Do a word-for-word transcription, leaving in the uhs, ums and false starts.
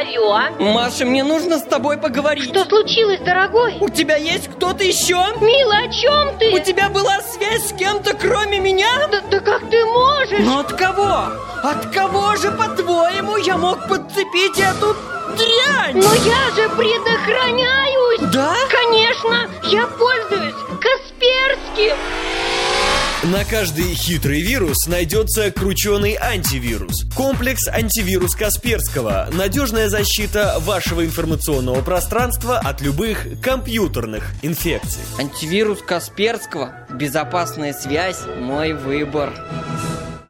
Алло. Маша, мне нужно с тобой поговорить. Что случилось, дорогой? У тебя есть кто-то еще? Мила, о чем ты? У тебя была связь с кем-то, кроме меня? Да, да как ты можешь? Но от кого? От кого же, по-твоему, я мог подцепить эту дрянь? Но я же предохраняюсь. Да? Конечно, я пользуюсь Касперским. На каждый хитрый вирус найдется крученый антивирус. Комплекс антивирус Касперского. Надежная защита вашего информационного пространства от любых компьютерных инфекций. Антивирус Касперского. Безопасная связь – мой выбор.